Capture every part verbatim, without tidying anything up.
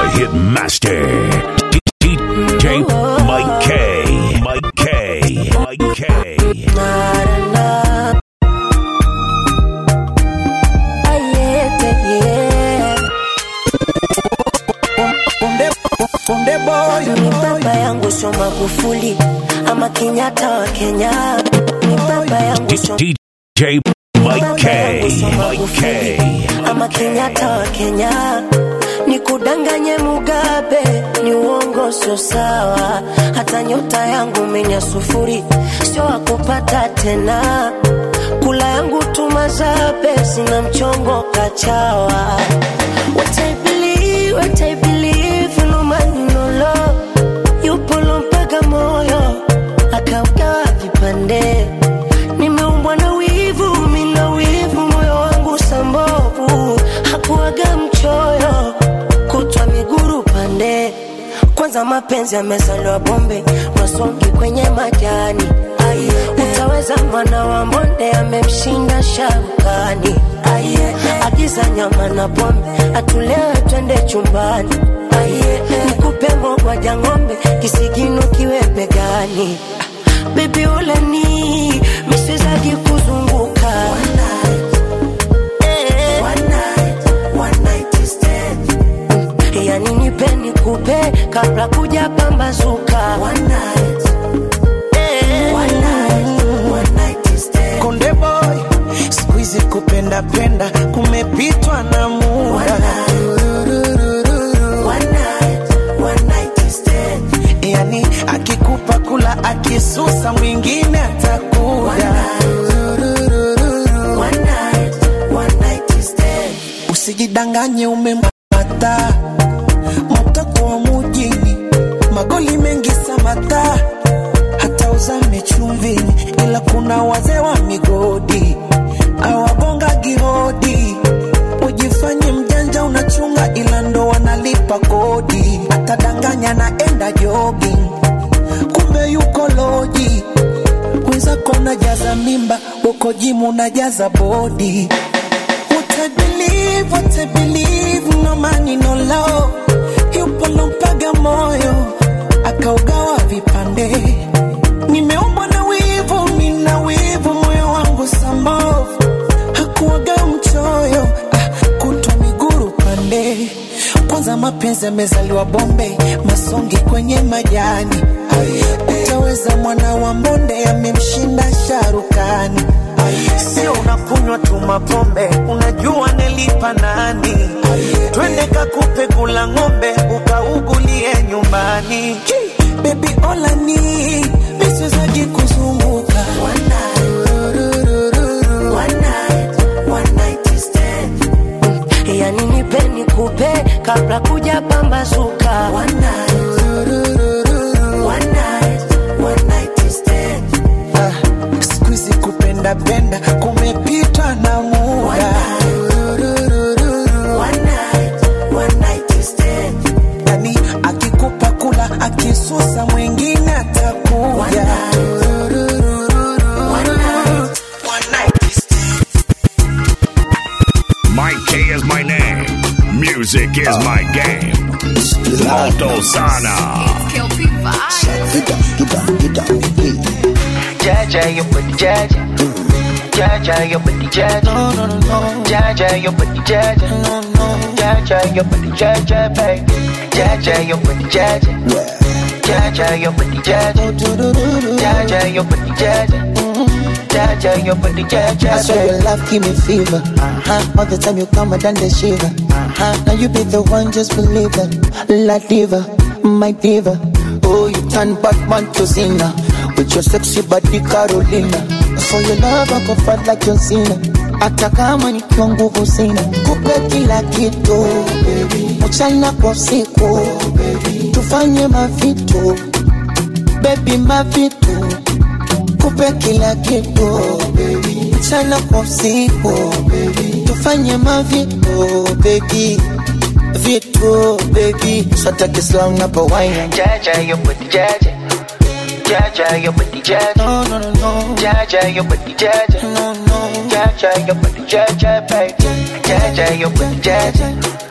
hit master, D J Mike K, Mike K, Mike K. Ni baba yangu sio Magufuli ama Kenyatta wa Kenya. Ni baba yangu sio D J Mike K, Mike K ama Kenyatta wa Kenya. Nikudanganye Mugabe ni uongo, sio sawa. Hata nyota yangu menya sufuri, sio wakupata tena. Kula yangu tumazabe, sina mchongo kachawa. What I believe, what I believe, no man no love. Yupolo mpaka moyo, akaugawa vipande. Nimeumbwa na wivu, mina wivu, moyo wangu sambovu. Hakuwaga mchoyo, kutwa miguru pande. Kwanza mapenzi yamezaliwa bombe, masongi kwenye majani. Aye, utaweza mwana wa mbonde amemshinda Sharukani. Aye, agiza nyama na pombe, atulewe twende chumbani. Aye, nikupe ngogwa ja ng'ombe, kisigino kiwe begani. Baby ulani, misizaji kuzunguka. One night, eh, one night, one night is dead. Yani nipe nikupe, kabla kuja pambazuka. One night, eh, one night, one night is dead. Konde boy, squeeze kupenda penda, kumepitwa na muda. One night, one night, one night is dead. Yani akikupa kula, akisusa mwingine atakuda. One night, one night, one night is dead. Usijidanganye umempata mtoto wa mujini, magoli mengi samata, hata uzame chumvini, ila kuna wazee wa migodi awagonga gihodi. Ujifanye mjanja unachunga, ila ndo wanalipa kodi. Atadanganya naenda jogging, kumbe yuko loji. Wenzako najaza mimba, uko jimu najaza body. What I believe, what I believe, no money no love. Yupo lompaga moyo, akaugawa vipande. Nimeumbwa na wivu, mina wivu, moyo wangu sambovu. Hakuwaga mchoyo, ah, kutwa miguru pande. Kwanza mapenzi yamezaliwa bombe, masongi kwenye majani. Utaweza mwana wa mbonde amemshinda Sharukani. Sio unakunywa tu mapombe, unajua nelipa nani. Twende kakupe kula ng'ombe, ukaugulie nyumbani. Baby olani, misizaji kuzunguka. One night, one night, one night is dead. Yani nipe nikupe, kabla kuja pambazuka. One night, one night, one night is dead. Ah, squeeze kupenda penda, kumepitwa na muda. One night, one night, one night is dead. Yani akikupa kula, akisusa mwingine atakuja. One night, one night, one night is dead. Mike K is my name. Music is uh, my game. Moto Sana. Jaja, you put the jaja. Jaja, you put the jaja. No, no, no, no. Jaja, you put the jaja. No, no. Jaja, you put the jaja, baby. Jaja, you put the jaja. Jaja, you put the jaja. Jaja, you put the jaja. Jaja, you put the jaja. I swear your love give me fever. Uh-huh. All the time you come and done the shiver. Uh-huh. Now you be the one, just believe it. La diva, my diva. Oh, you turn Batman to Zina with your sexy body Carolina. For your love I go fight like John Cena. Hata kama nikiwa nguvu sina, kupe kila kitu mchana kwa usiku, tufanye mavitu baby, mavitu kupe kila kitu mchana kwa usiku, tufanye mavitu baby, vitu baby. Sata kislang na pa wine. Jaja, you put the jaja. Jaja, you put the jaja. No, no, no, no. Jaja, you put the jaja. No, no. Jaja, you put the jaja, baby. Jaja, you put the jaja.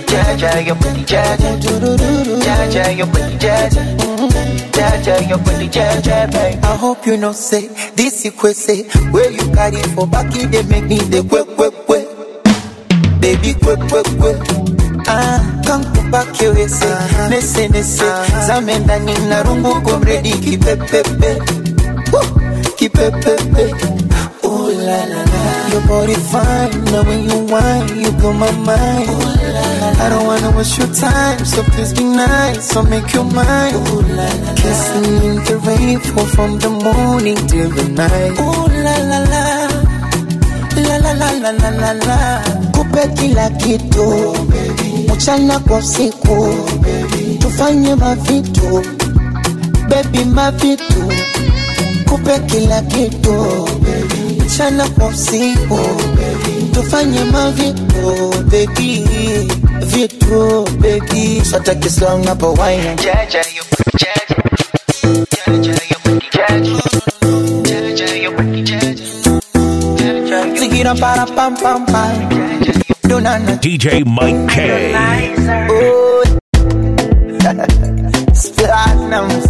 Jaja, your pretty Jaja. Jaja, your pretty Jaja. Jaja, your pretty Jaja, baby. I hope you know say this you could say where you carry for back it they make me the quick quick quick. Baby quick quick quick. Ah, come to back your say nese nese zamenda nina rungu komredi kipepepe. Kipepepe. Oh la la la, your body fine. Now when you whine, you blow my mind. Oh, la, la, la. I don't wanna waste your time, so please be nice, so make your mind. Oh la la, kissing in the rain, fall from the morning till the night. Oh la la la, la la la la la la la. Kupe kila kitu, oh, mchana kwa usiku, oh, tufanye mavitu, baby mavitu. Kupe kila kitu, oh, mchana kwa usiku, oh, tufanye mavitu, baby, vitu, baby. So take it slow, up a wine. Jaja, you pretty Jaja. Jaja, you pretty Jaja. Jaja, you pretty Jaja. Zigira para pam pam pam. Donana. D J Mike K. Oh, Platinums.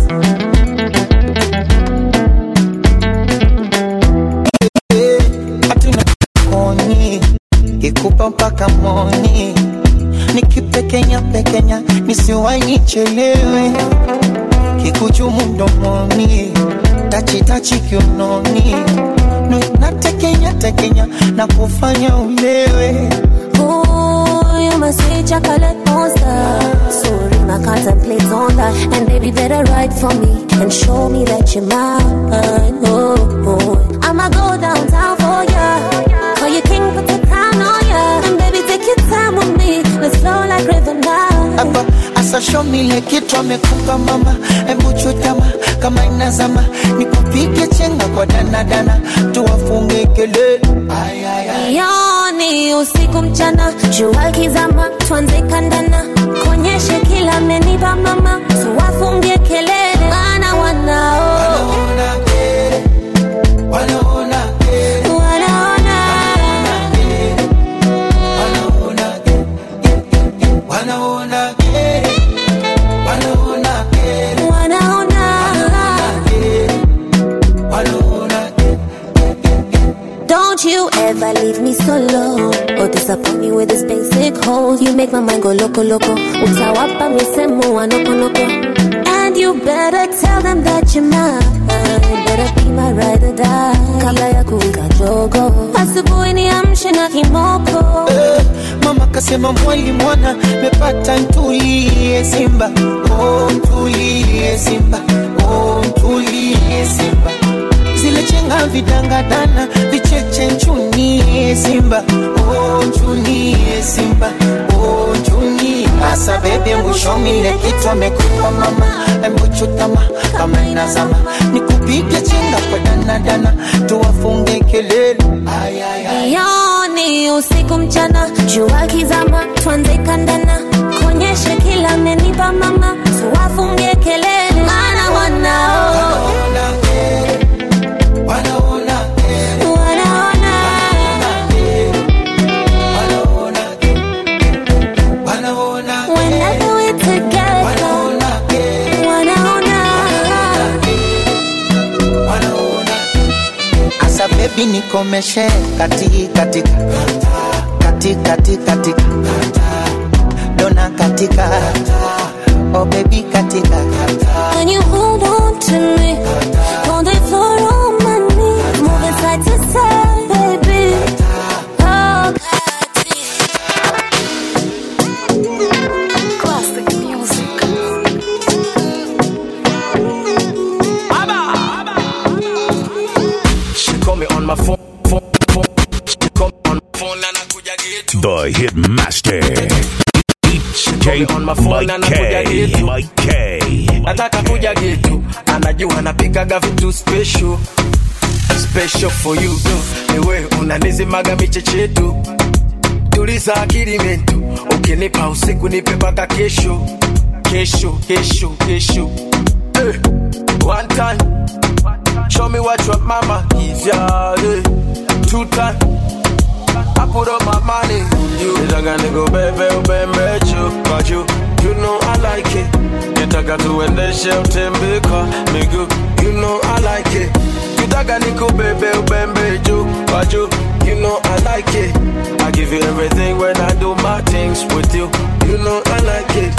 Kikupa mpaka moni, nikipe Kenya pekenya, nisiwai nichelewe. Kikuchumu mdomoni, tachi tachi kiunoni, no natekenya tekenya na kufanya ulewe. Oh, you must be chocolate monster. Sorry, my contemplate on that. And baby, better write for me and show me that you're mine. Oh, oh. I'ma go downtown for ya. Call you king, put the crown on ya. And baby, take your time with me. Let's flow like river now. Aba, asa show me like kitu amekupa mama. Embu chutama, kama inazama. Nikupige chenga kwa dana dana. Tuwafunge kelele. Ay, ay, ay. Yoni usiku mchana, jua kizama, tuanze kandana. Konyeshe kila menipa mama, tuwafunge kelele. Wana wanao Wanaona kere, wanaona kere, wanaona wanaona kere, wanaona kere, wanaona kere, wanaona wanaona kere. Don't you ever leave me solo or disappoint me with this basic hole. You make my mind go loco loco. Utawapa misemo wa noko noko. And you better tell them that you're mine. Better be my ride or die. Kabla ya kuwika jogo, asubuhi niamshe na kimoko. Eh, mama kasema mwali mwana mepata ntulie Simba. Oh ntulie Simba. Oh ntulie Simba. Zile chenga vidanga dana vicheche nchunie Simba. Oh nchunie Simba. Oh nchunie. Asa bebe mwisho mile kitu amekupa mama. Embu chutama kama inazama. Nikupige chenga kwa dana dana. Tuwafunge kelele. Ay ay ay. Yoni usiku mchana, jua kizama, tuanze kandana. Konyeshe kila menipa mama, tuwafunge kelele. Mana wanao Wanaona kere, wanaona kere, wanaona wanaona kere, wanaona kere, whenever we're together. wanaona kere, Wanaona wanaona. Asa baby nikomeshe kati katika kati kati katika dona katika oh baby katika when you hold on to me, on the floor on my knees, moving side to side, baby. Oh, classic music. She call me on my phone, phone, phone. She call me on my phone and I kuja get you. The Hit Master. She call me on my phone Mike and I kuja K. get you. Mike K. Nataka kuja get you. Anajua napikaga vitu special. Special for you. Niwe unanizimaga michechetu. Tuliza akili mentu. Ukinipa usiku nipe paka kesho. Kesho, kesho, kesho. Eh, one time. Show me what your mama gives ya. Eh, two time. I put up my money on you. Nitaka niko bebe ubembe chu kwa juu. You know I like it. Nitaka tuendeshe utembe kwa miguu. You know I like it. Nitaka niko bebe ubembe juu kwa juu. You know I like it. I give you everything when I do my things with you. You know I like it.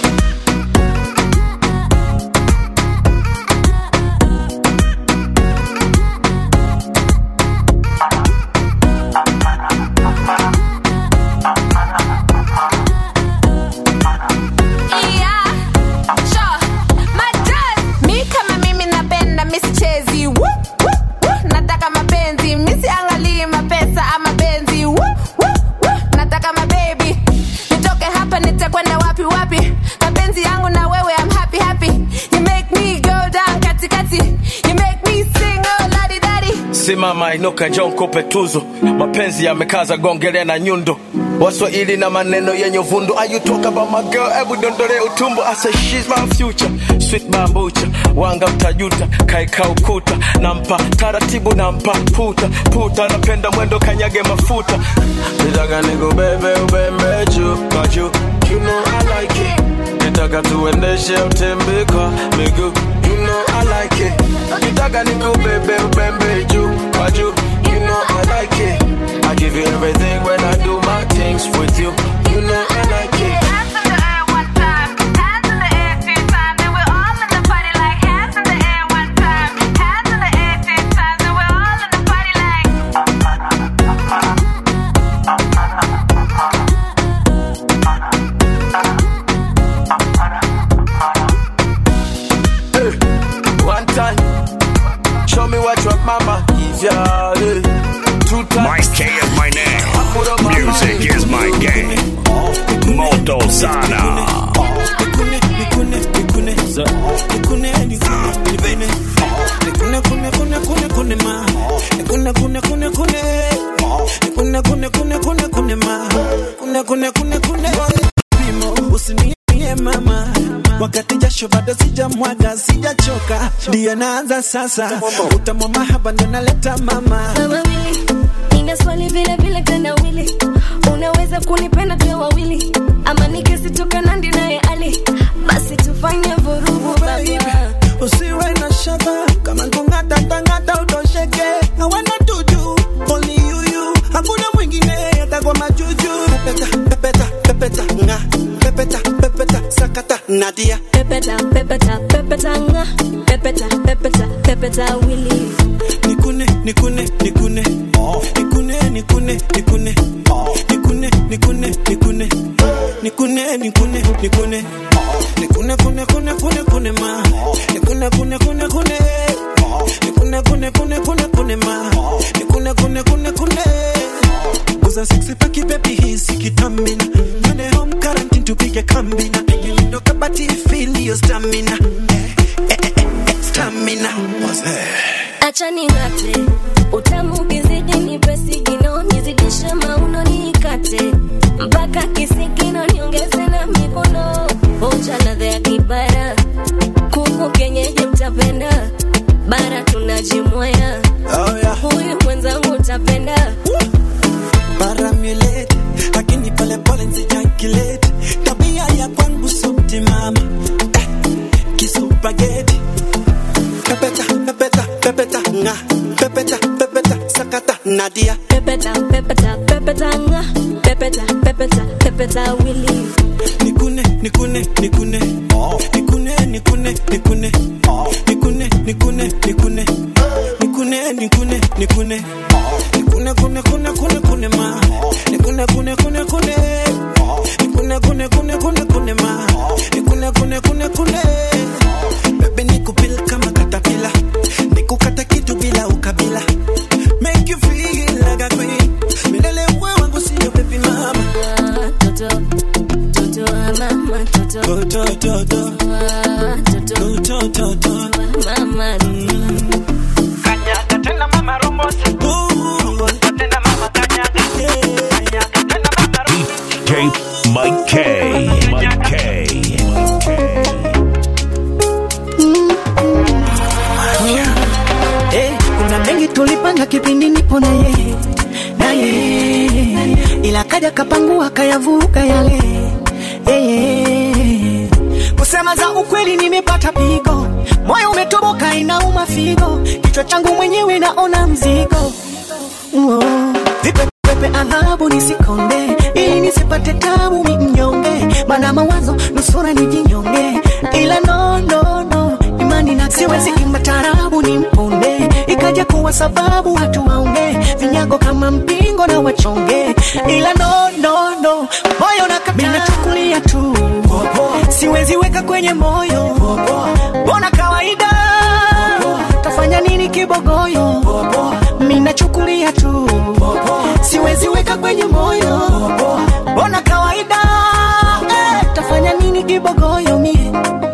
Simama inuka njoo nikupe tuzo. Mapenzi yamekaza gongelea na nyundo. Waswahili na maneno yenye vundu. Are you talk about my girl? Ebu dondole utumbo. I say she's my future. Sweet bambucha. Wanga mtajuta. Kaika ukuta. Nampa taratibu nampa puta. Puta napenda mwendo kanyage mafuta. Nitaka niko bebe ubembe juu kwa juu. You know I like it. Nitaka tuendeshe utembe kwa miguu. You know I like it. Nitaka niko bebe ubembe juu kwa juu. You know I like it. I give you everything when I do my things with you. You know I like it. Hands in the air one time, hands in the air two times, and we're all in the party like hands in the air one time, hands in the air two times, and we're all in the party like. Hey, one time, show me what your mama is, yeah. Mike K is my name. Music is my game. Moto Sana. Mama, wakati jasho bado sijamwaga, sijachoka, ndio naanza sasa. Utamu mahaba ndo naleta mama. Mama Willy, nina swali vile vile tena Willy. Unaweza kunipenda tu wawili, ama nikisitoka nandi naye Ali? Basi tufanye vurugu baba. Usiwe na shaka, kama ngongata tangata utosheke. I wanna do you, only you you. Hakuna mwingine atakwa majuju. Pepeta, pepeta, pepeta, nga. Pepeta, pepeta, sakata, Nadia. Pepeta, pepeta, pepeta, nga. Pepeta, pepeta, pepeta, Willy. Nikune, nikune, nikune. Nikune, nikune, nikune. Nikune, nikune, nikune. Nikune, nikune, nikune. Nikune, kune, kune, kune, kune, ma. Nikune, kune, kune, kune. Nikune, kune, kune, kune, kune, ma. Nikune, kune, kune, kune. Uza sexy paki baby hisi kitamina. Mene home quarantine tupige kambina. Ngindo kabati feel your stamina. Eh, eh, eh, eh, stamina. What's that? Acha ningate, utamu kizidi nipe sigino, nizidishe mauno nikate, mpaka kisikino niongeze na mikono. Onja ladha ya kibara, kuku kenyeji mtapenda, bara tunajimwaya. Oh yeah. Huyu mwenzangu utapenda. Bara milete, lakini pale pole nsijakilete. Tabia ya kwangu subti mama, eh, kisupageti. Pepeta, pepeta, pepeta, nga. Pepeta, pepeta, sakata, Nadia. Pepeta, pepeta, pepeta, nga. Pepeta, pepeta, pepeta, Willy. Nikune, nikune, nikune. Nikune, nikune, nikune. Nikune, nikune, nikune. Nikune, nikune, nikune. Nikune, kune, kune, kune, kune, ma. Nikune, kune, kune, kune. Nikune, kune, kune, kune, kune, ma. Nikune, kune, kune, kune. Baby nikupil kama katapila. Nikukata kitu bila ukabila. Make you feel like a queen. Milele uwe wangu siyo baby mama. Toto, toto, mama, toto. Toto, toto. Toto, toto, toto. Mama. Kanyaga tena mama rombosa. Rombosa tena mama kanyaga. Kanyaga tena mama rombosa. K Mike K. Mike K. Hey, kuna mengi tulipanga kipindi nipo na yeye, na yeye. ila kaja kapangua kayavuka yale. Hey, hey, hey. Kusema za ukweli nimepata pigo, moyo umetoboka inauma figo, kichwa changu mwenyewe naona mzigo. Oh. Vipe pepe adhabu nisikonde, ili nisipate tabu mnyonge, maana mawazo nusura nijinyonge, ila no no no imani na siwezi imba tarabu ni mponde, ikaja kuwa sababu watu waonge, vinyago kama mpingo na wachonge, ila no no no moyo nakataa, mimi nachukulia tu siwezi weka kwenye moyo, bona kawaida tafanya nini kibogoyo, mimi nachukulia tu siwezi weka kwenye moyo, bona kawaida eh, tafanya nini kibogoyo mie.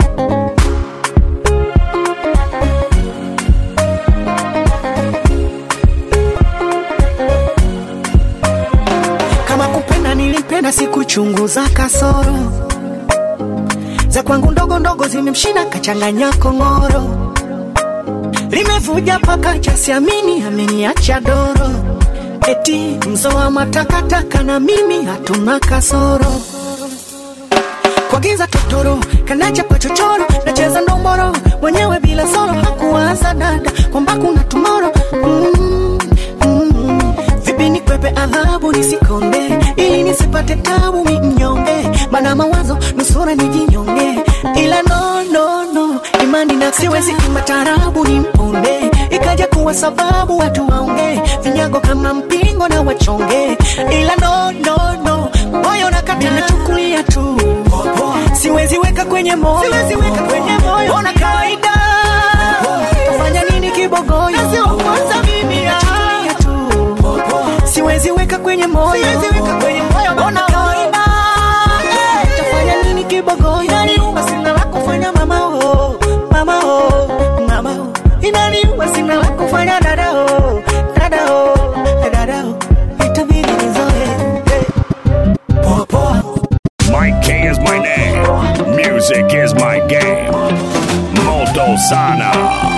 Kama kupenda nilipenda sikuchunguza kasoro za kwangu ndogo ndogo zimemshinda kachanganya kongoro, limevuja paka cha siamini ameniacha doro, eti mzoa matakataka na mimi hatuna kasoro, kwa giza totoro kanacha pa chochoro, nacheza ndomboro mwenyewe bila solo, hakuwaza dada kwamba kuna tomorrow. mm, mm, Vipi nikwepe adhabu nisikonde, ili nisipate tabu mnyonge, maana mawazo nusura nijinyonge, ila no no no imani na siwezi imba tarabu ni mponde, ikaja kuwa sababu watu waonge, vinyago kama mpingo na wachonge, ila no no no moyo nakataa, nachukulia tu siwezi weka kwenye moyo, siwezi weka kwenye moyo, bona kawaida tafanya nini kibogoyo, sio kwanza mimi nachukulia tu siwezi weka kwenye moyo, siwezi weka kwenye moyo, bona kawaida eh, tafanya nini kibogoyo, inaniuma sina la kufanya mama oh mama oh mama oh, inaniuma sina la kufanya dada oh dada oh dada oh, itabidi nizoe hey. Poa poa. Mike K is my name. Music is my game. Molto Sana.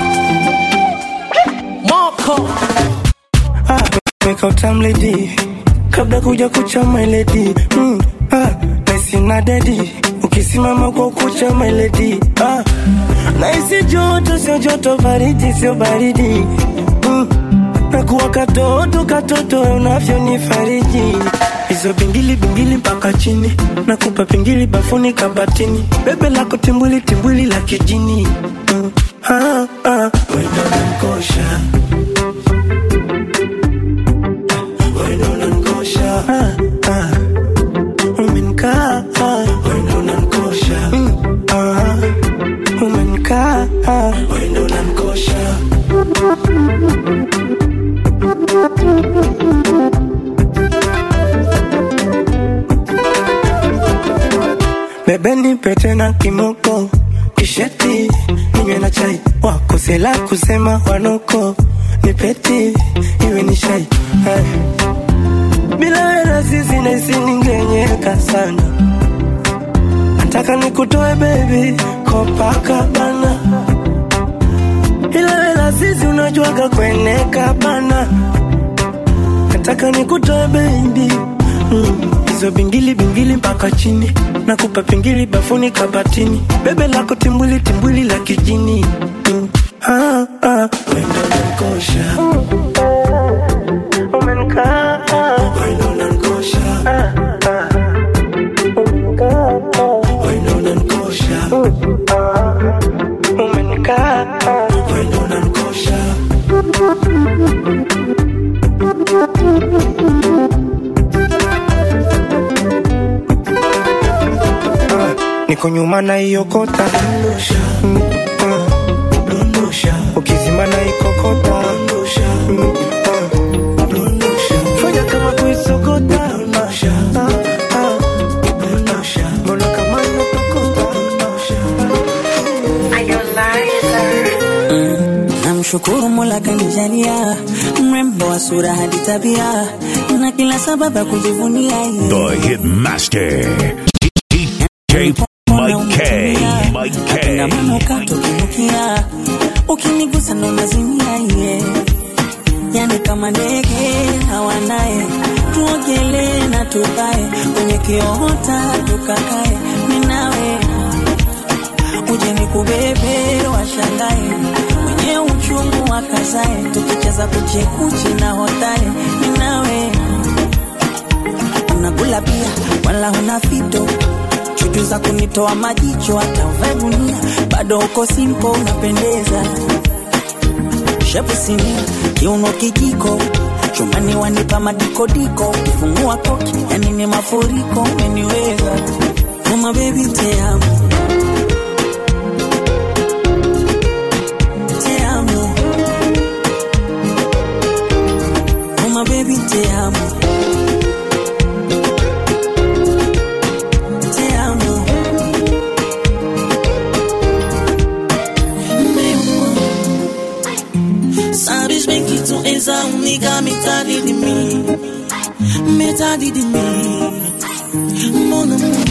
Moko. Ah, make out time lady. Kabla kuja kucha my lady. Mm, ah, naisi na daddy. Ukisimama kwa kucha my lady. Ah, naisi joto sio joto, baridi sio baridi. Mm, nakuwa katoto katoto unavyo nifariji. Hizo bingili bingili mpaka chini, nakupa pingili bafuni kabatini, bebe lako timbuli timbuli la kijini. mm. ah, ah. Wendo nankosha, wendo nankosha, ah, ah. Umenkaa, wendo nankosha, mm. ah. Umenkaa, wendo nankosha. Bebe nipe tena kimoko, kisheti, ninywe na chai, wako sela kusema wanoko, nipeti, iwe ni shai. Hai. Bila wena sisi na isi ningenyeka sana, nataka nikutoe baby, kopaka bana, ila wena sisi unajuaga kweneka bana, nataka nikutoe baby. mm. Hizo bingili bingili mpaka chini, nakupa pingili bafuni kabatini, bebe lako timbuli timbuli la kijini. mm. ah, ah. Wendo nankosha, umenkaa, wendo nankosha, ah, ah. Umenkaa, wendo nankosha, ah. Umenkaa, wendo nankosha. Niko nyuma na hiyo kota, mm, uh, ukizima na ikokota, mm, uh, fanya kama kuisokota, ah, ah, mbona kama inokokota. mm, namshukuru Mola kanijalia mrembo wa sura hadi tabia na kila sababu ya kujivunia. The Hitmaster K Mike K, Mike K. Na manuka tukinukia, ukinigusa ndo nazimia yeah. Yani kama ndege hawanaye, tuogelee na na tukae kwenye kiota tukakae mimi nawe. Uje nikubebe washangae mwenye uchungu wakazae tukicheza kuchekuchi na hotae mimi nawe. Unakula pia wala huna fito, chuchu za kunitoa majicho hata uvae gunia bado uko simple unapendeza. Shepu sinia kiuno kijiko chumani wanipa madikodiko kifungua koki yani ni mafuriko umeniweza. Oh my baby te amo, te amo. Oh my baby te amo, te amo. Sabes bem que tu és a única metade de mim, metade de mim, mon amor.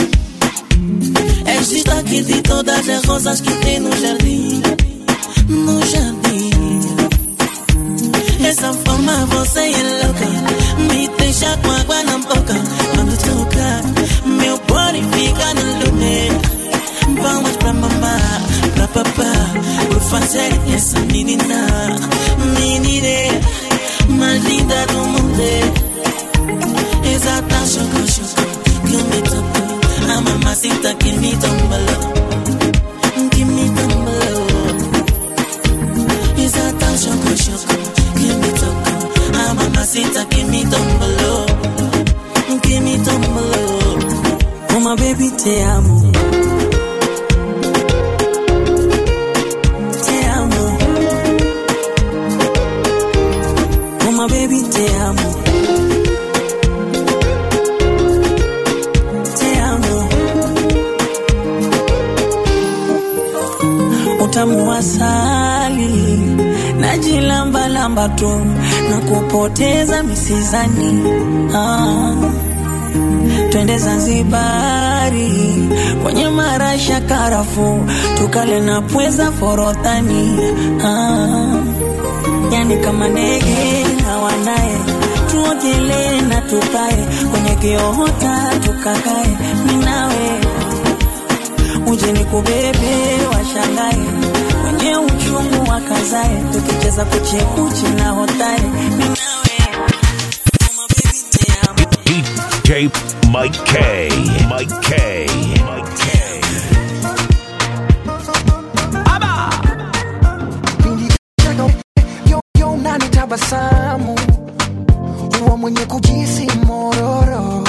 És destaque de todas as rosas que tem no jardim, no jardim. Essa forma você é louca, me deixa com água na boca. Quando toca, meu body fica no lugar. Vamos pra mamá, pra papá, por fazer essa menina, menina mais linda do mundo. Exata choco, choco, que me tocou. A mamacita que me tombalou, que me tombalou. Exata choco, choco, que me tocou. A mamacita que me tombalou, que me tombalou. Oh my baby te amo, te amo. Oh my baby te amo, te amo. Utamu asali najilamba lamba tu na kupoteza misizani. Ah, twende Zanzibari kwenye marasha karafu tukale na pweza forodhani. Ah, yani kama ndege na wanae tuogele na tukae kwenye kiota tukakae mimi nawe. Uje nikubebe washangae kwenye uchungu wakazae tukicheza kuchekuchi na hotae mimi nawe. D J Mike K, Mike K, Mike K. Aba yo yo nani tabasamu huwa mwenye kujisi mororo,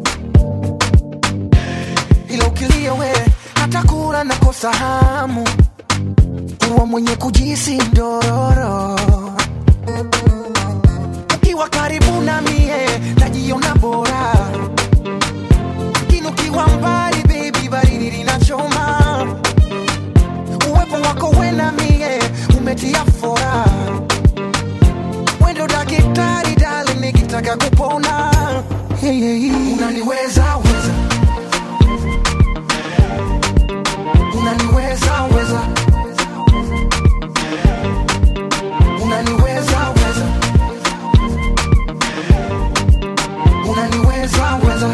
ila ukilia we hata kula na kosa hamu, huwa mwenye kujisi dororo. Ukiwa karibu na mie najiona bora, kinukiwa mbali baby baridi linachoma. Uwepo wako we na mie umetia fora, wendo daktari darling nikitaka kupona. Hey, hey, hey. Unaniweza weza, unaniweza weza, unaniweza weza, unaniweza weza.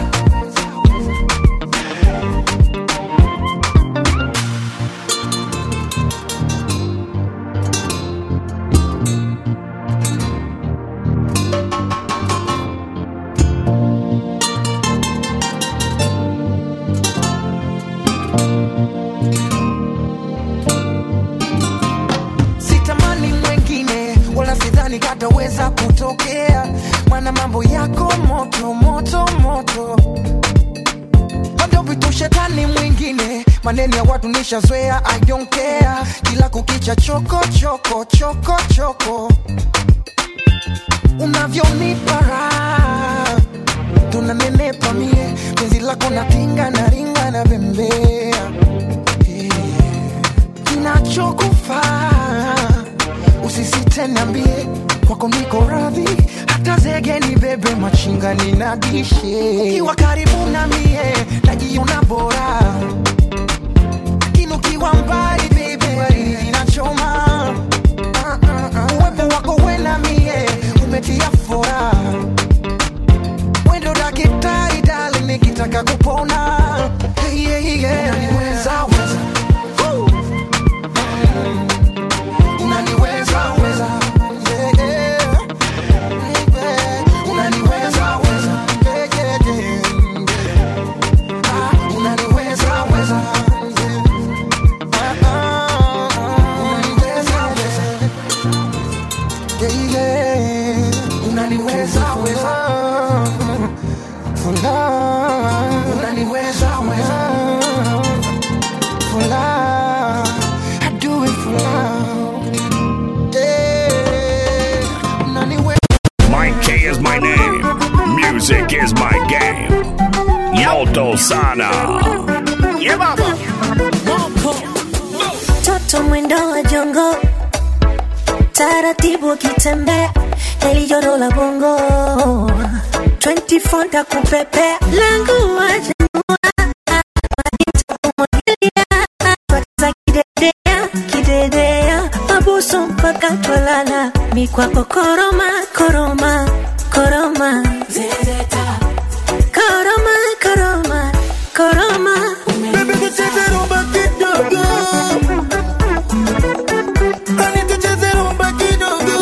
Sitamani mwengine wala sidhani kataweza kutokea, mana mambo yako moto moto moto. Bado vitu shetani mwingine, maneno ya watu nishazoea, I don't care. Kila kukicha choko choko choko choko, unavyonipa raha tunanenepa mie, penzi lako natinga na ringa na bembea. Kinachokufaa usisite niambie, kwako niko radhi, hata zege ni bebe machinga ninadishe. Ukiwa karibu na mie najiona bora, kinukiwa mbali baby baridi inachoma. uh, uh, uh. Uwepo wako we na mie umetia fora, wendo daki Music is my game. Moto Sana. Yeah, baba. Toto mwendo wa jongo, taratibu kitembea, nelijoro la bongo. twenty-four takupepea, langu wajua, wadita kumwagilia, twatiza kidedea, kidedea, mabusu mpaka twalala, mikwako koroma, koroma, koroma, zezeta, koroma, koroma, koroma. Baby, tucheze rumba kidogo. Honey, tucheze rumba kidogo.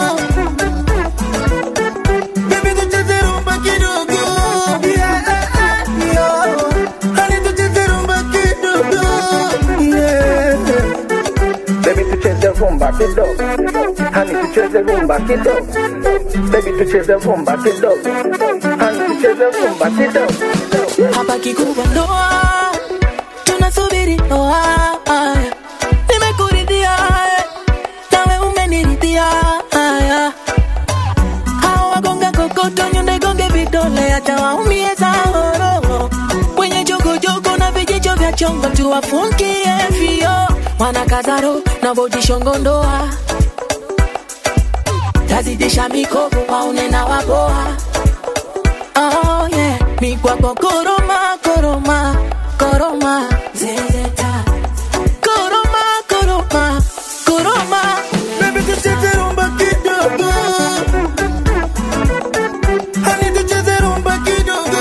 Baby, tucheze rumba kidogo. Yeah, yeah. Honey, tucheze rumba kidogo. Yeah. Baby, tucheze rumba kidogo. Honey, tucheze rumba kidogo. Baby, tucheze rumba kidogo. Honey, tucheze rumba kidogo. Hapa kikubwa ndoa, tunasubiri ndoa. Nimekuridhia, nawe umeniridhia. Hao wagonga kokoto, nyonde gonge vidole, hata waumie sao. Wenye jogo jogo na vijicho vya chongo, tuwafungie vio. Wanakazaro na bojishongo ndoa, tazidisha mikopo, waune na waboa. Oh yeah, mi kwako koroma, koroma, koroma, zezeta, koroma, koroma, koroma. Baby, tucheze rumba kidogo. Honey, tucheze rumba kidogo.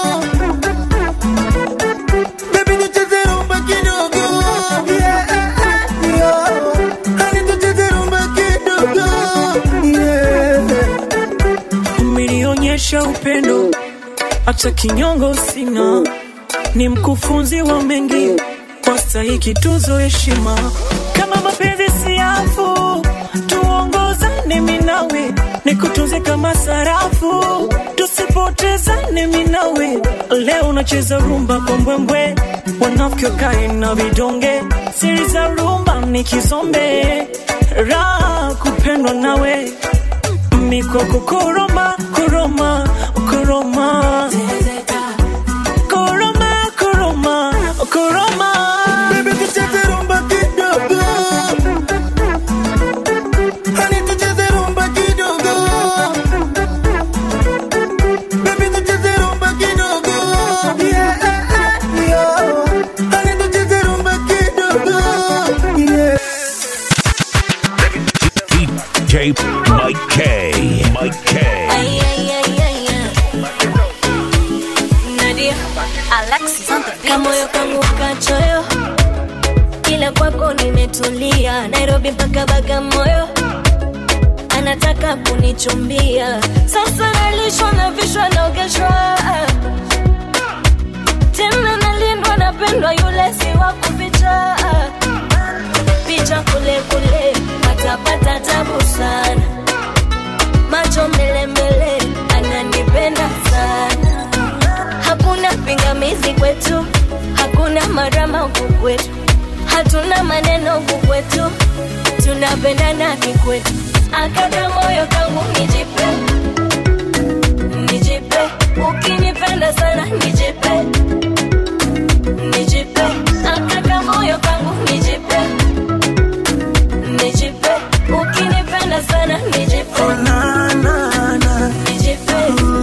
Baby, tucheze rumba kidogo. Yeah, yeah. Honey, tucheze rumba kidogo. Yeah. Umenionyesha upendo, hata kinyongo sina. Ni mkufunzi wa mengi, kwa stahiki tuzo heshima. Kama mapenzi siafu, tuongozane mimi nawe, nikutunze kama sarafu, tusipotezane mimi nawe. Leo unacheza rumba kwa mbwembwe, wanafiki wakae na vidonge. Siri za rumba ni kizombe, raha kupendwa nawe. Mikoko koroma, koroma, koroma, zezeta, koroma, koroma, koroma. Baby, tucheze rumba kidogo. Honey, tucheze rumba kidogo. Baby, tucheze rumba kidogo. Yeah, yeah. Honey, tucheze rumba kidogo. Yeah. D J Mike K. Mike K. Ay, ay, ay, ay, ay. Nadia, Alexis on the beat. Kamoyo kangu kachoyo, kila kwako nimetulia. Nairobi mpaka Bagamoyo, anataka kunichumbia. Sasa nalishwa na vishwa na ugeshwa, tena nalindwa napendwa, yule si wa kuficha. Picha kule kule, patapata tabu sana. Macho mbele mbele, ananipenda sana. Hakuna pingamizi kwetu, hakuna marama huku kwetu. Hatuna maneno huku kwetu, tunapendana kikwetu. Akaka moyo kangu nijipe, nijipe. Ukinipenda sana nijipe, nijipe. Akaka moyo kangu nijipe, nijipe. Ukinipenda sana nijipe, Oh, na, na, na. nijipe.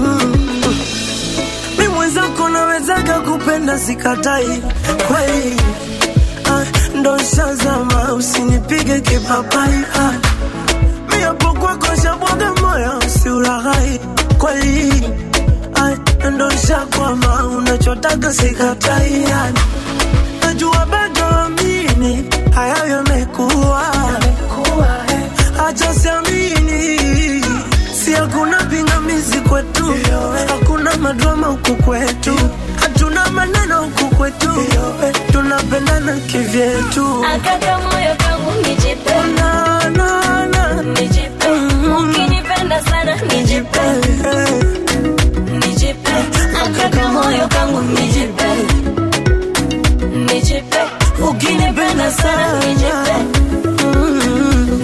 Mi mwenzako nawezaga kupenda sikatai kweli. Ah, ndo shazama usinipige kipapai. Ah, mi hapo kwako shabwaga moyo usiulaghai kweli. Ah, ndo shakwama unachotaka sikatai. Ah, najua bado amini hayo yamekuwa. Acha siamini, si hakuna pingamizi kwetu, hakuna madrama huku kwetu, hatuna maneno huku kwetu, tunapendana kivyetu. Akaka moyo kangu nijipe, Na, na, na. nijipe. Ukinipenda sana nijipe, nijipe. Akaka moyo kangu nijipe, nijipe. Ukinipenda sana nijipe,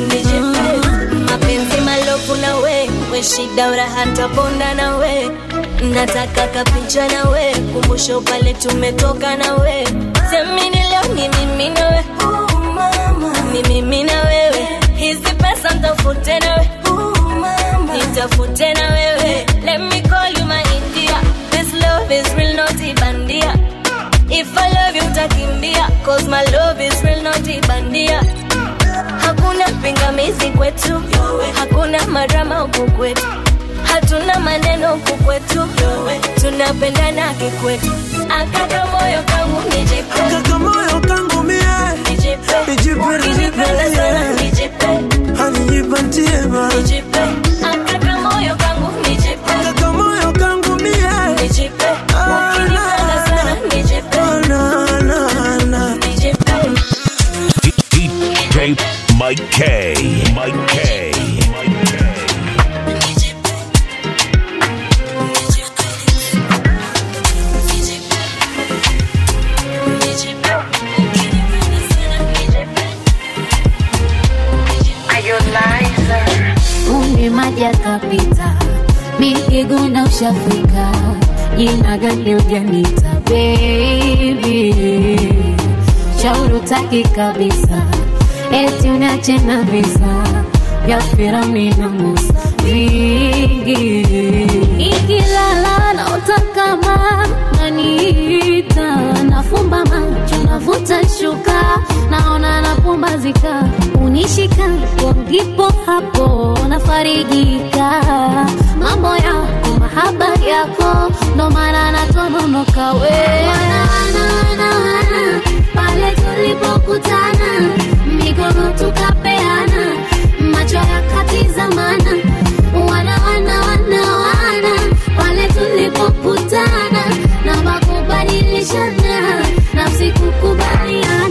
nijipe. Mapenzi malofu na we, we shida uraha ntabonda na we. nataka kapicha na we, kumbusho pale tumetoka na we. Semini leo ni mimi na we, uh, mama. Ni mimi na wewe, hizi pesa nitafute na we, uh, mama. Nitafute na wewe, let me call you my India. This love is real, not ibandia. If I love you utakimbia, cause my love is real, not ibandia. Hakuna pingamizi kwetu, hakuna madrama huku kwetu, hatuna maneno huku kwetu, tunapendana kikwetu. Akaka moyo kangu nijipe, akaka moyo kangu mie nijipe, nijipe, nijipe, nijipe, hani nipantie ma nijipe. Akaka moyo kangu nijipe, akaka moyo kangu mie nijipe, ukinipenda sana nijipe, na na na nijipe. D J Mike K, Mike K, Mike K. Maja kapita, mikiguna ushafika, jina gani ujanita baby, shauri utaki kabisa, eti unache na visa vya Firauni na Musa vingi. Ikilala na utakama naniita, nafumba macho navuta shuka, naona napumbazika, unishika ndipo hapo nafarijika. Mambo yako mahaba yako ndo maana natononoka we. Wana wana wana wana pale tulipokutana, mikono tukapeana, macho yakatizamana. Wana wana wana wana pale tulipokutana, na makubadilishana, nafsi kukubaliana.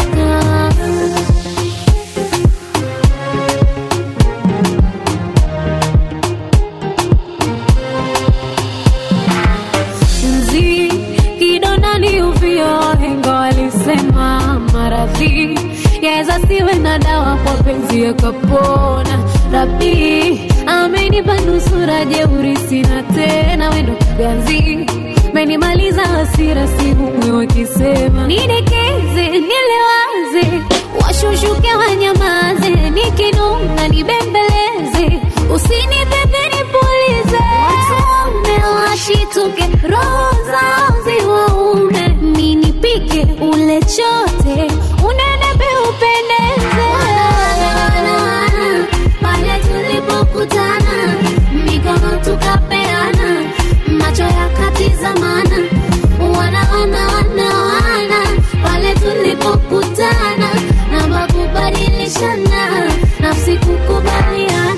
Nzi kidonda ni uvio, hengo alisema maradhi yaweza siwe na dawa, kwa penzi yakapona. Rabi amenipa nusura, jeuri sina tena, wendo kiganzi menimaliza hasira, sihumwi wakisema nidekeze nilewaze, washushuke wanyamaze, nikinunga nibembeleze, usinipepe nipulize, watume washituke, roho zao ziwaume, ninipike ule chote, unenepe upendeze. Wana wana wana pale tulipokutana, mikono tukapeana, macho yakatizamana. Wana wana wana wana pale tulipokutana, na makubadilishana, nafsi kukubaliana.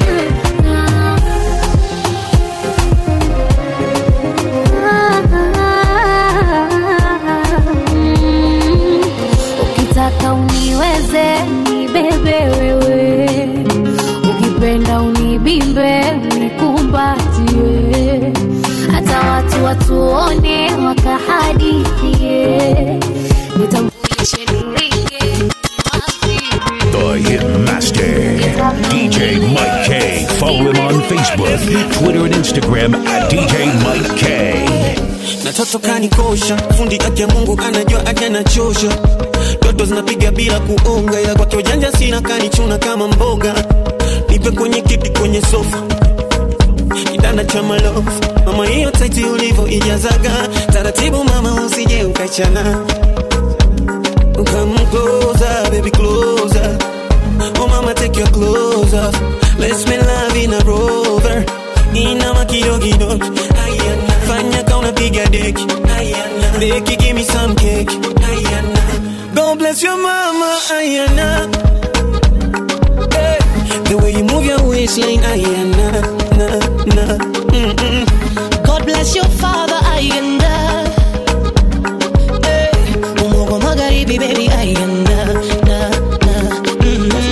Ukitaka uniweze nibebe wewe, ukipenda unibimbe unikumbatie, hata watu watuone wakahadithie, nitambulishe niringe The Hitmaster, D J Mike K. Follow him on Facebook, Twitter, and Instagram at D J Mike K. Na toto kanikosha, fundi yake Mungu anajua ake anachosha. Toto zinapiga bila kuonga, ila kwa kiojanja sina kanichuna kama mboga. Nipe kwenye kiti kwenye sofa, kitanda cha malofu, mama hiyo taiti ulivo ijazaga, taratibu mama usije ukachana. Come closer, baby closer, oh mama take your clothes off, let's make love in a rover, inama kidogo kidogo, ayana, fanya kauna piga deki, ayana, deki give me some cake, ayana, God bless your mama, ayana, hey, the way you move your waistline, ayana, na, na, mm mm, God bless your father, ayana, hey, umogo magharibi baby, ayana, na, na, mm mm.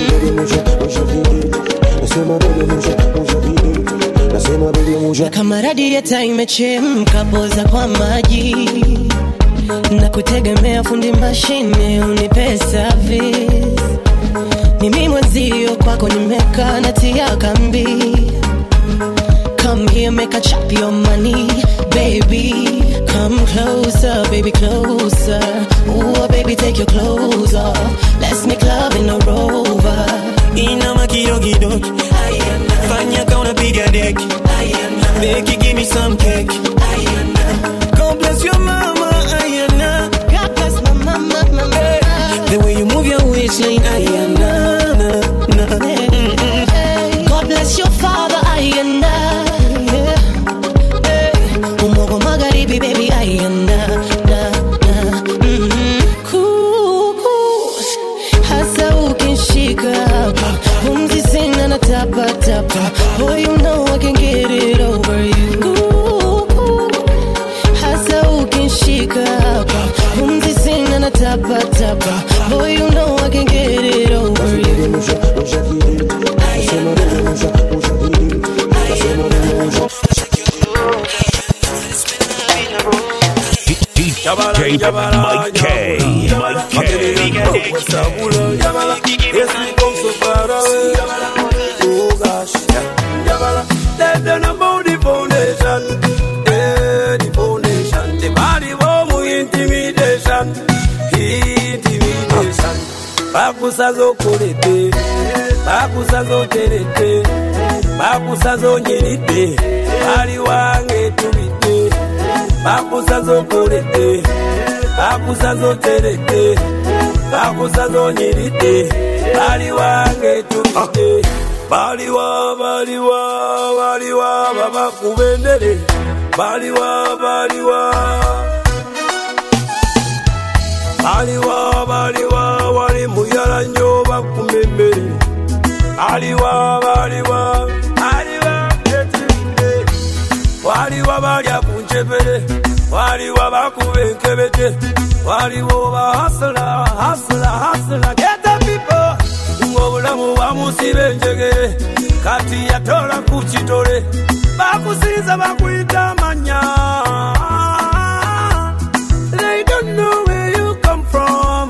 Na kama radieta imechemka, poza kwa maji, na kutegemea fundi mashine unipe service. Mimi mwenzio kwako nimeka natia kambi, come here, make a chop your money, baby. Come closer, baby, closer. Ooh, baby, take your clothes off. Let's make love in a Rover. Inama kidogo kidogo, fanya kauna piga deki. Becky, give me some cake. God bless your mama, Ayana. God bless my mama, mama. Hey, the way you move your waistline, Ayana. Na, na. Hey, God bless your father, Ayana. Yeah. Hey, umogo magharibi, baby, Ayana. Na, na. Mm-hmm. Cool, cool. Hasa ukinshika hapa, pumzi sina na tapa tapa. Boy, you know I can get it over you. Cool, cool. Hasa ukinshika hapa, pumzi sina na tapa tapa. Boy, you know I can get it over you. D J Mike K. Mike K. Oh gosh, let them know the foundation, eh, the foundation. The body warm intimidation, intimidation. Bakusazo kolete, bakusazo terete, bakusazo nyirite, bali wange tubite. Bakusazo kolete, bakusazo terete, bakusazo nyirite, bali wange tubite. Baliwa, baliwa, baliwa, baba kubendele. Baliwa, baliwa. Baliwa, baliwa, wali muyala nyo bakumembele. Baliwa, baliwa, baliwa, etinde. Waliwa balya kunchepele. Waliwa bakubenkebete. Waliwa bahasla, hasla, hasla. Get the people. Ngobulamu bamusibe njegere kati yatola kuchitole bakusinza bakuita manya. They don't know where you come from.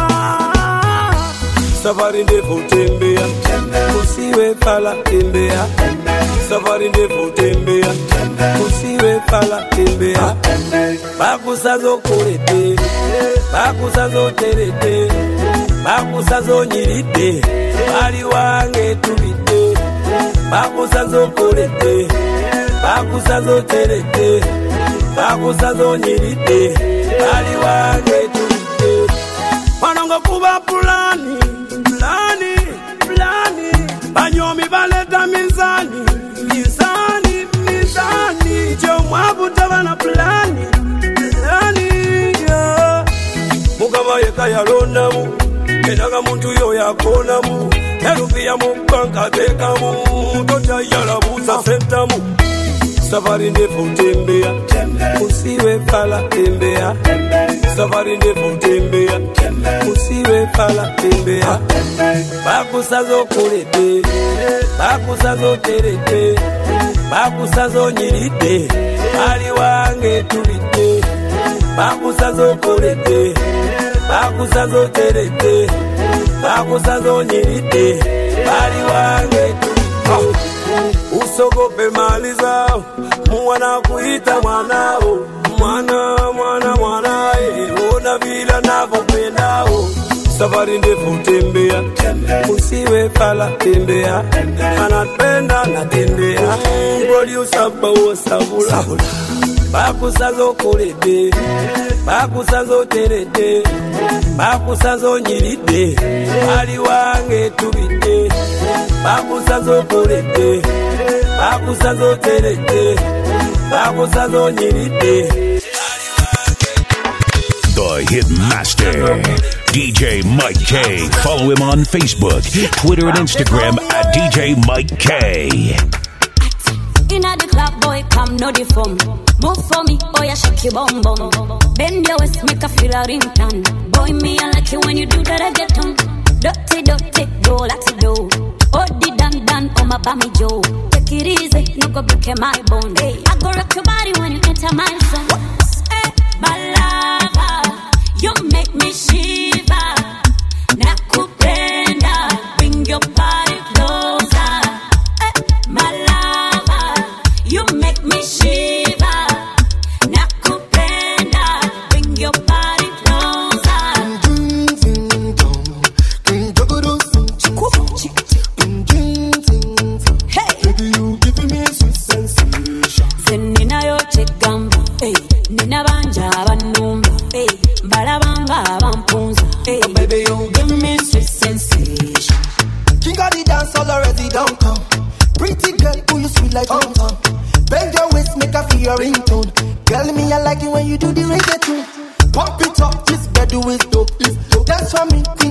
Safari ndefu tembea, usiwe pala tembea. Safari ndefu tembea, usiwe pala tembea. Bakusazo kolete, bakusazo terete, bakusazo nyirite, bali wange tubite. Bakusazo kolete, bakusazo terete, bakusazo nyirite, bali wange tubite. Wanongo kuba pulani, pulani, pulani. Banyomi baleta mizani, mizani, mizani. Jomwabu tabana pulani, pulani, yeah. Mukama yeka yalonamu, kenaga muntu yo yakonamu. Erupia mubanka tekamu, tota yalabuza sentamu. Safari ndefu tembea, usiwe pala tembea. Safari ndefu tembea, usiwe pala tembea. Bakusazo kolete, bakusazo terete, bakusazo nyirite, bali wange tubite. Bakusazo kolete, bakusazo terete, bakusazo nyirite, bali wange tubite. Usogope mali zao, mwana kuita mwanao. Mwana, mwana, mwana, eh, ona vila navopendao. Safari ndefu tembea, usiwe pala tembea. Anapenda na tembea, producer bawo sabula. Bakusazo kolete, bakusazo terete, bakusazo nyirite, bali wange tubite. Bakusazo kolete, bakusazo terete, bakusazo nyirite. The Hitmaster, D J Mike K. Follow him on Facebook, Twitter, and Instagram at D J Mike K. Inna the club, boy, come no the form. Move for me, oh yeah, shake your bum bum. Bend your waist, make a feel a ringtone. Boy, me I like it when you do that, I get on. Dirty, dirty, go like it do. Oh, the dan dan, oh my bammy Joe. Take it easy, no go break my bone. Hey, I go rock your body when you enter my zone. Hey, my lover, you make me shiver. Nakupenda, bring your body closer. Hey, my lover, you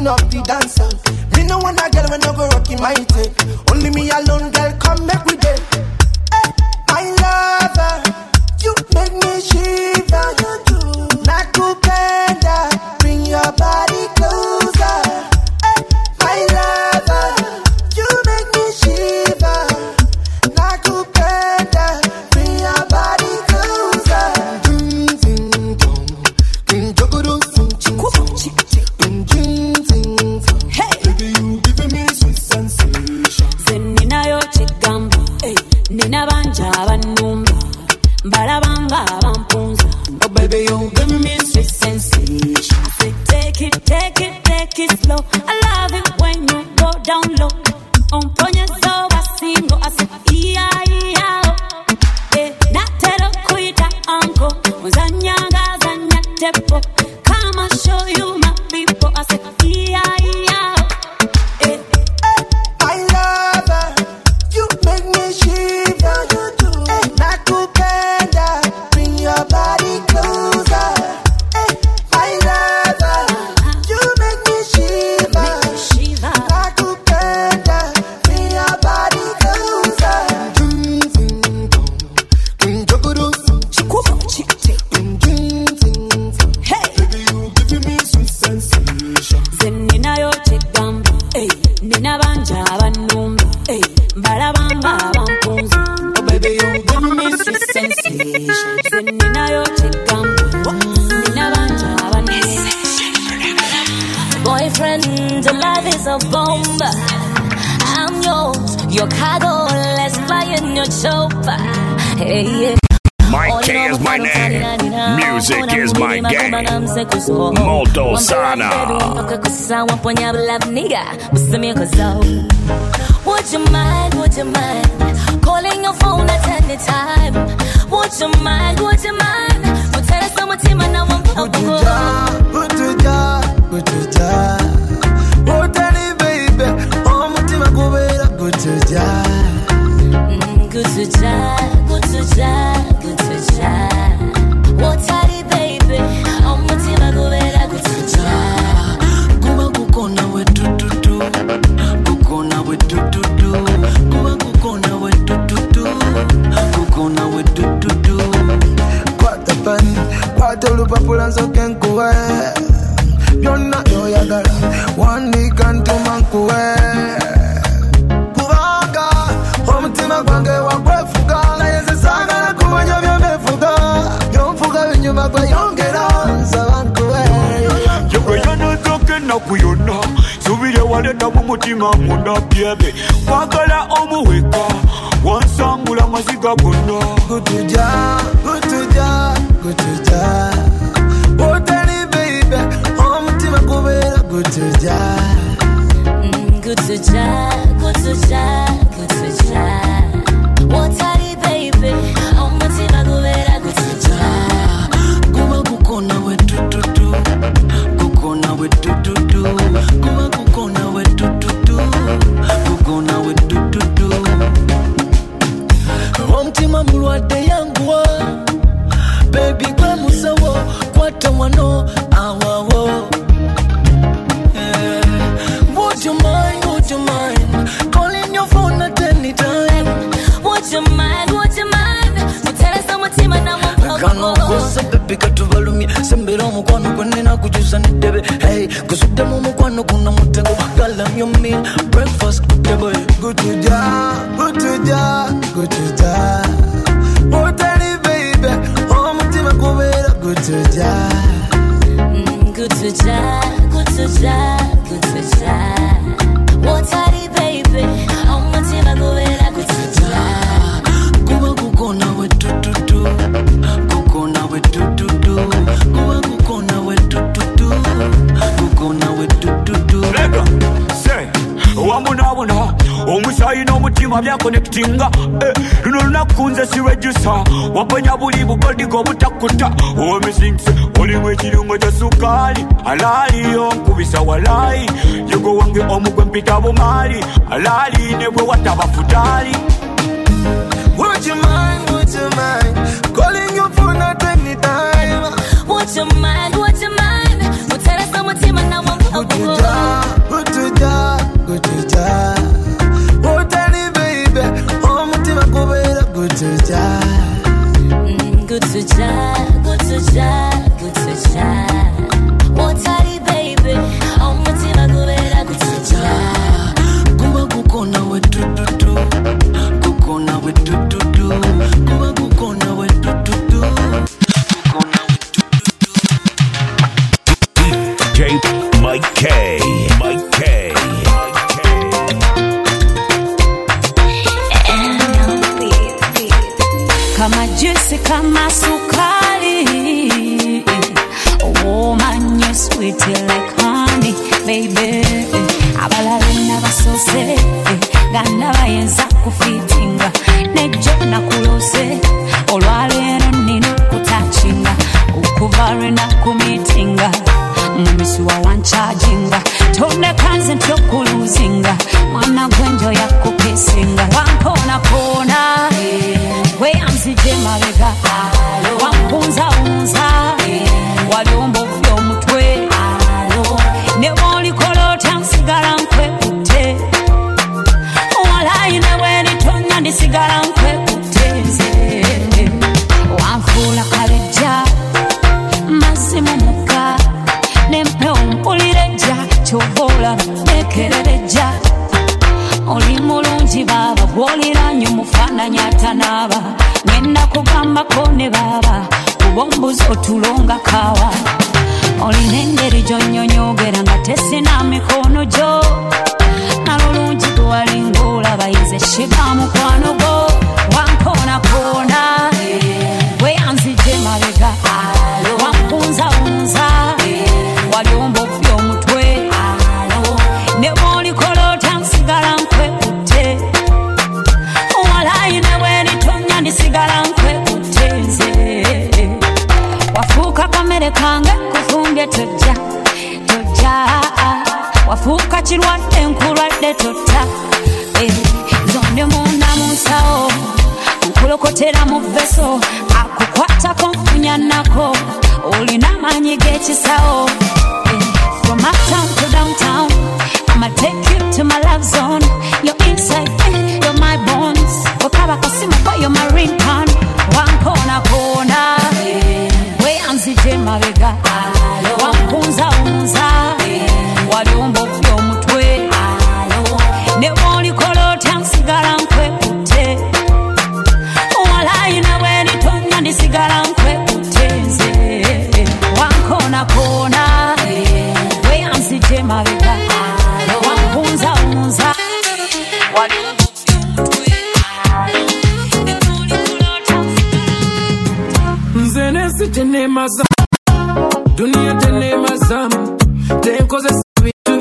turn up the dancer. Me no want a girl when I go rocking my tape. Only me alone, girl, come make we day. Hey, my lover, you make me shiver. You do. Nakupenda, bring your body closer. Hey, my lover, you make me shiver. Nakupenda, bring your body closer. Ding ding dong, ding dong dong, ching ching, ding ding ding dong. Hey, baby, you giving me sweet sensation. Zenina yo chigamba, hey, nina banja banumba, balabanga bampunza. Oh baby, you giving me sweet sensation. Say take it, take it, take it slow. I love it when you go down low. On ponye so basingo, I say iya iya. Eh, natero kuita anko, uzanyanga zanya tepo. Come and show you my people, I say iya iya. Eh, my lover, you make me shiver. You do. Eh, nakupenda, bring your body closer. Eh, my lover, you make me shiver. Nakupenda, bring your body closer. Ding ding dong, ding dong dong, chick chick, ding ding ding dong. Hey, baby, you giving me sweet sensation. Zenina yo chigamba, hey, nina banja banumba, hey, balabanga bampunza. Oh baby, you giving me sweet sensation. Zenina yo chigamba, nina banja banumba. Boyfriend, the love is a bomb. I'm yours, your cargo, let's fly in your chopper. Hey, yeah. Mike K is my name. Music is my game. Molto sana. Would you mind, would you mind calling your phone at any time? Would you mind, would you mind Would tell us someone team and now I'm Would you ja, would you ja, would you ja Oh tell me baby, oh my team I go better, would you ja Good to ja, good to ja, good to ja Oh tell me baby, oh my team I go better, good to ja Kuma kukona we do do do Kukona we do do do Kuma kukona we do do do Kukona we do do do Kwata pani, kwata lupa pulanzo kenkuwe Yona yo yagara, wani kanto mankuwe Kuwanga, omutima kwange wakwefuga Na yeze saga na kumanya vya mefuga Yomfuga vinyuma kwa yongera Sawankuwe Yegwe yana toke na kuyona Subire waleta mumutima munda byebe Kwagala omuweka Wansangula maziga gonna Gutuja, gutuja, gutuja Oh tell baby, omutima kubera gutuja Good to ja, good to ja, good to ja Oh tell me baby, oh my team I go better, good to ja Kuma kukona we do do do Kukona we do do do Kuma kukona we do do do Kukona we do do do Omutima mulwadde yanguwa Baby gwe musawo Kwata wano awawo yeah. Would you mind, would you mind Calling your phone at any time Would you mind, would you mind Would tell us someone team and now I'm Kano kosa baby katuvalumye Sembera omukwano gwenina kujusa nidebe Hey, kusudde mu mukwano kuna mutego Galam your meal, breakfast kutebo Good to ja, good to ja, good to ja Oh tell me baby, omutima kubera good to ja Good to ja, good to ja, good to ja Oh tell me baby, oh my team I go better, good to ja Kuba kukona we do do do Kukona we do do do Kuba kukona we do do do Kukona we do do do Lega, say, wamuna wuna Omusayi n'omutima bya connectinga eh, luno lunakunze si reducer Wapenya buli bukodigo butakuta Omisingse, olimu ekirungo kya sukali Alali onkubisa walai Yego wange omugwe mpita bumali Alali nebwe wataba futali Would you mind, would you mind Calling your phone at any time Would you mind, would you mind Would tell us someone team and now I'm Would you ja, Mike K. Mike K. Kama juice, kama sukari. Oh, man, you're sweet like honey, baby. Abalalina basose, ganda bayenza kufitinga. Nejo na kulose, olwalero nino kutachinga. Ukuvare na kumitinga, mumisi wa wancharginga. Tone kanze ntyo kuluzinga, mwana gwenjo ya kukisinga. Wankona kona, we amzije mabega, wampunza unza, waliombo vyo mutwe, ne woli kolota msigara nkwe kute, wala inewe nitonya nisigara nkwe kuteze, wamfula kaleja, masimu muka, nempe umpulireja, chobola nekerereja, oli mulungi baba, wolira nyumufana nyata naba, nena kugamba kone baba, kubombuzi otulonga kawa, oli nengeri jonyonyogera nga tesina mikono jo, nalulungi gwalingola bayize shiba mukwano go, wankona kona, we anzije mabega, wampunza unza, waliombo vyo mutwe, ne woli kolota msigara nkwe kute, wala inewe nitonya nisigara nkwe kuteze, wafuka kamere kange kufumbye toja, toja, wafuka chirwadde nkulwadde tota, eh, zonde munda munsao, nkulokotera mu veso, akukwatako nfunya nako, olina manyi g'ekisao, eh, from uptown to downtown, I'ma take you to my love zone, you're inside, eh, you're my bones, wakaba kasima kwa you're my ringtone, wankona kona, we anzije mabega, wampunza unza, waliombo vyo mutwe, ne woli kolota msigara nkwe kute, wala inewe nitonya nisigara nkwe kuteze, wankona kona, we anzije mabega, wampunza unza, waliombo vyo mutwe, ne woli kolota msigara. Nzene sitene mazam, dunia tene mazam, tenkoze sabitu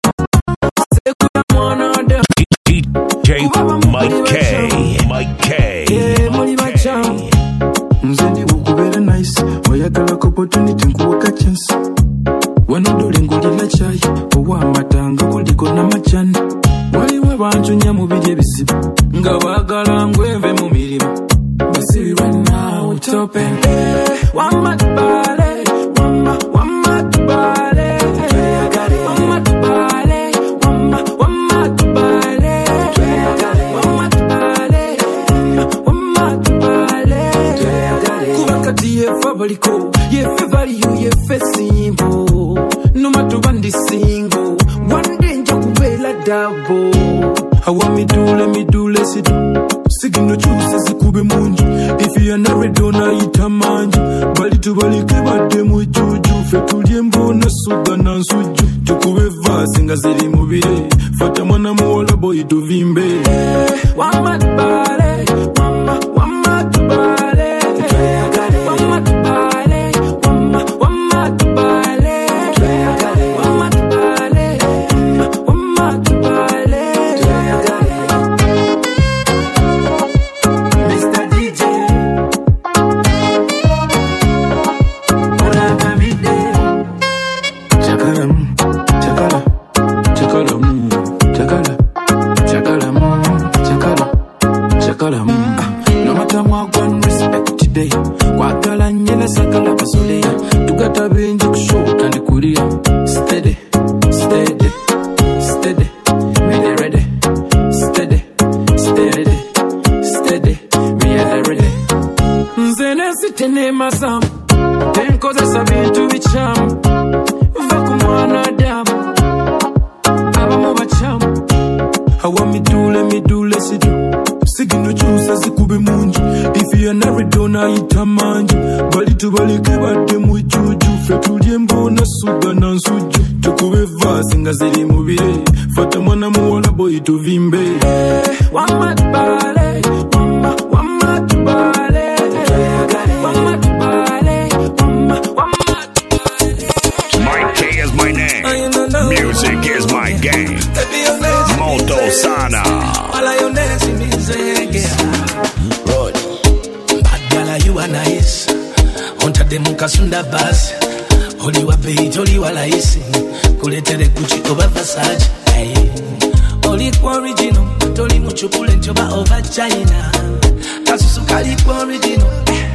sekuya mwana de D J Mike K. Mike K. muli bacham. Nzene wukubera nice, oyagala opportunity nkuwaka chance. Wano dole ngulila chai, owa matanga kuliko na machani. Waliwe banjunya mu bidye bisibu, nga bagala ngweve mu mirimu. Basi right now it's open. Wama tubale, wama, wama tubale. Wama tubale, wama, wama tubale. Wama tubale, wama tubale. Kubakati yefa baliko, yefe value, yefe simple. Numa tubandi single, one day njo kubela double. Hawa midule, midule sidu. Sigino chuse zikube munju. If you are not ready, don't eat a manju. Bali tu bali kiba demo juju. Fetulie mbona suga na nsuju. Tukube vasi nga zili mubile. Fata mwana muola boy tuvimbe. Wama tubale, wama, wama tubale. Wama tubale, wama, wama tubale. Wama tubale, wama tubale. Mister D J, Ola Kamide, Chakala, Chakala, Chakala, Chakala, Chakala, Chakala, Chakala. vasi nga ziri mubire fata mwana muwala boy tuvimbe wamatubale mama wamatubale wamatubale mama wamatubale. Mike K is my name, music is my game. Moto Sana. Road, bad gala you are nice. Onta de mukasunda bus. Oli wa beat, oli wa laisi. Kuletere Gucci over Versace. Hey. Oli kwa original, toli muchukule njoba over China. Kasusukali kwa original.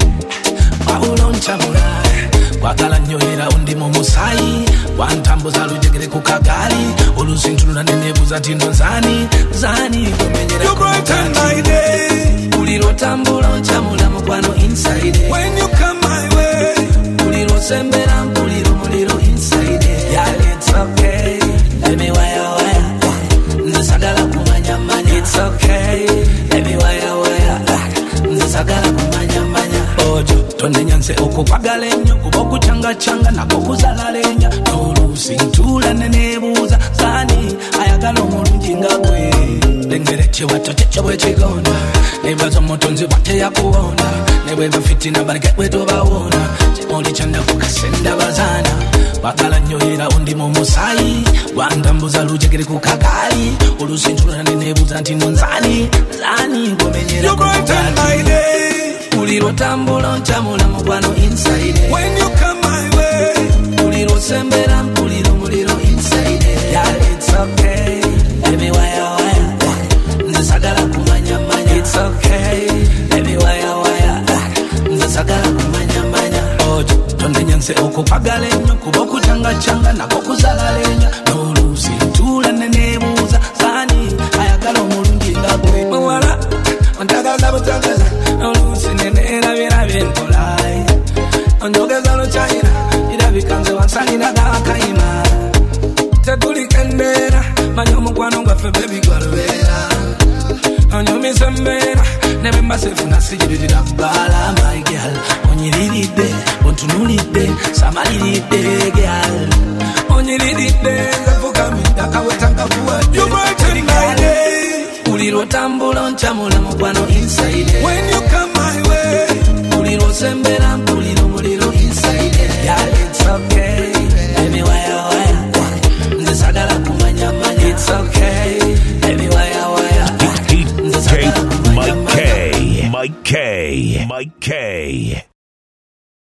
Paulo nchamura. Wakala nyohera undi mumusai. Wantambuza lujegere kukagari. Olusintununa nenebuza tino zani. Zani kumenyera You brighten my day. Uliro tambula nchamula mukwano inside. When you come my way. Uliro sembera uliro muliro inside. Yeah, it's okay. Let me wire wire. Nzisagala kumanya manya. It's okay. Let me wire wire. Nzisagala kumanya manya. Ojo, tonde nyanse okukwagala ennyo kuba okuchanga changa nako kuzalalenya. N'oluusi ntula nenebuuza zani ayagala omulungi nga gwe. Lengere kiwato kyekyo bwe kigonda. Nebaza omutonzi bwate yakuwonda. Ne bweva fitina baleke bwe tobawona. Kimuli kyanda kukasenda bazaana. Wakala nnyo era undi mu musayi. Wandambuza lujegere ku kagaali. Oluusi ntula nenebuuza nti no nzani. Zani ngomenyera You brighten my day. Uliro tambula nchamula mukwano inside. When you come my way. Uliro sembera uliro muliro inside. Yeah, it's okay. Let me wire wire. Nzisagala kumanya manya. It's okay. Let me wire wire. Nzisagala kumanya manya. Ojo, tonde nyanse okukwagala ennyo kuba okuchanga changa nako kuzalalenya. N'oluusi ntula nenebuuza zani ayagala omulungi nga gwe. Muwala ontagaza butagaza. N'oluusi neneerabira byenkola. Onjogeza lukyayina irabikanze wansalira gakayima. Tetulikendera manya omukwano gwaffe bebi gwalubera. Onyumisa embeera nebemba sefuna sigiririra bbala my girl. Onyiriridde ontunulidde samaliridde girl. Onyiriridde nzafukamidde akawetanga kuwadde. You brighten my day. Uliro tambula nchamula mukwano inside. When you come my way. Uliro sembera uliro muliro inside. Yeah, it's okay. Let me wire wire. Nzisagala kumanya manya. It's okay. Let me wire wire. D J Mike K. Mike K. Mike K.